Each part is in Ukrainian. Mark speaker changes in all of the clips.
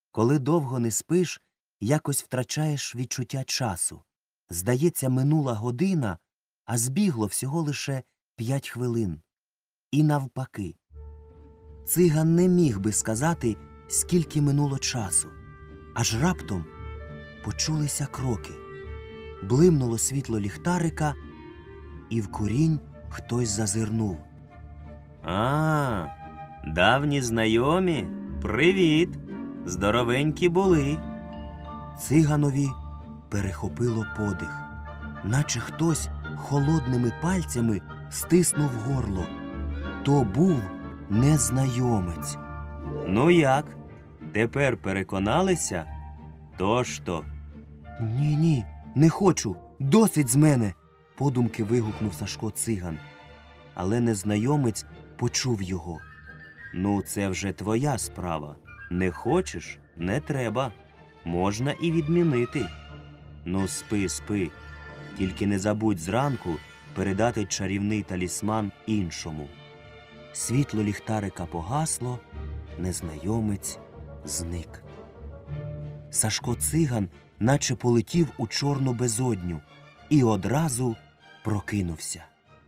Speaker 1: Коли довго не спиш, якось втрачаєш відчуття часу. Здається, минула година, а збігло всього лише 5 хвилин. І навпаки. Циган не міг би сказати, скільки минуло часу. Аж раптом почулися кроки. Блимнуло світло ліхтарика, і в курінь хтось зазирнув. «А, давні знайомі? Привіт! Здоровенькі були!» Циганові перехопило подих, наче хтось холодними пальцями стиснув горло. То був незнайомець. «Ну як? Тепер переконалися? Тож-то!» «Ні, не хочу! Досить з мене!» – подумки вигукнув Сашко Циган. Але незнайомець почув його. «Ну, це вже твоя справа. Не хочеш – не треба. Можна і відмінити. Ну, спи. Тільки не забудь зранку передати чарівний талісман іншому». Світло ліхтарика погасло, незнайомець зник. Сашко Циган наче полетів у чорну безодню і одразу прокинувся.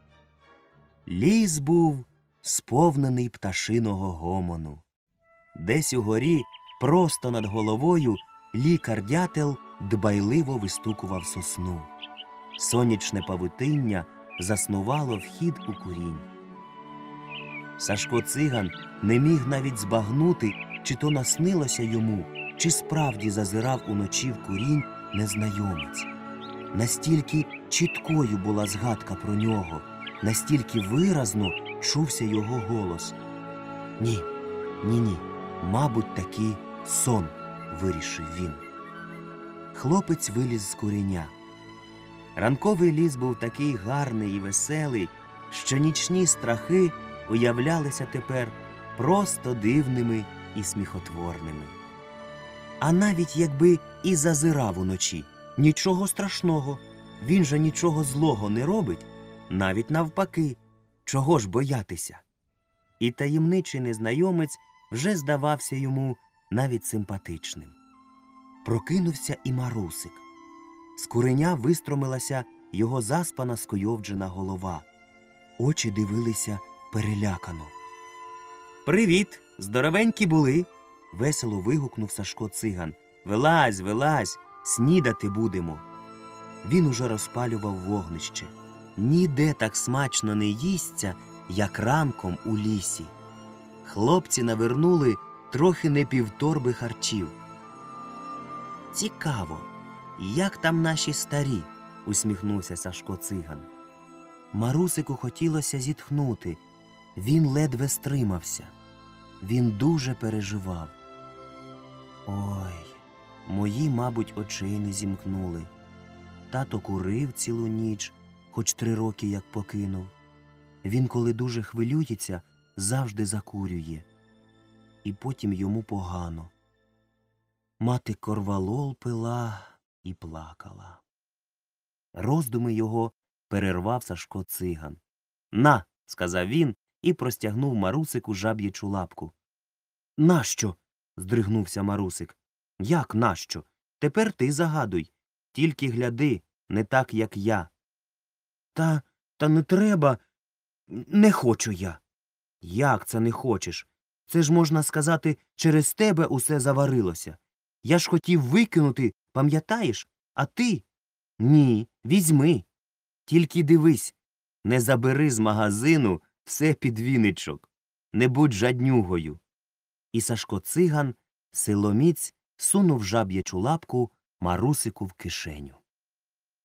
Speaker 1: Ліс був сповнений пташиного гомону. Десь угорі, просто над головою, лікар-дятел дбайливо вистукував сосну. Сонячне павутиння заснувало вхід у курінь. Сашко Циган не міг навіть збагнути, чи то наснилося йому, чи справді зазирав уночі в курінь незнайомець. Настільки чіткою була згадка про нього, настільки виразно чувся його голос. Ні, мабуть, таки сон, вирішив він. Хлопець виліз з куреня. Ранковий ліс був такий гарний і веселий, що нічні страхи уявлялися тепер просто дивними і сміхотворними. А навіть якби і зазирав уночі, нічого страшного, він же нічого злого не робить, навіть навпаки, чого ж боятися? І таємничий незнайомець вже здавався йому навіть симпатичним. Прокинувся і Марусик. З куреня вистромилася його заспана скуйовджена голова. Очі дивилися перелякано. «Привіт! Здоровенькі були!» – весело вигукнув Сашко Циган. Вилазь, снідати будемо!» Він уже розпалював вогнище. Ніде так смачно не їсться, як ранком у лісі. Хлопці навернули трохи не півторби харчів. «Цікаво, як там наші старі?» – усміхнувся Сашко Циган. Марусику хотілося зітхнути. Він ледве стримався. Він дуже переживав. Ой, мої, мабуть, очей не зімкнули. Тато курив цілу ніч, хоч 3 роки як покинув. Він, коли дуже хвилюється, завжди закурює. І потім йому погано. Мати корвалол пила і плакала. Роздуми його перервав Сашко Циган. «На!» – сказав він і простягнув Марусику жаб'ячу лапку. «Нащо?» – здригнувся Марусик. «Як нащо? Тепер ти загадуй. Тільки гляди, не так, як я». Та не треба. Не хочу я». «Як це не хочеш? Це ж, можна сказати, через тебе усе заварилося. Я ж хотів викинути, пам'ятаєш? А ти? Ні, візьми. Тільки дивись, не забери з магазину все під віничок. Не будь жаднюгою». І Сашко Циган силоміць сунув жаб'ячу лапку Марусику в кишеню.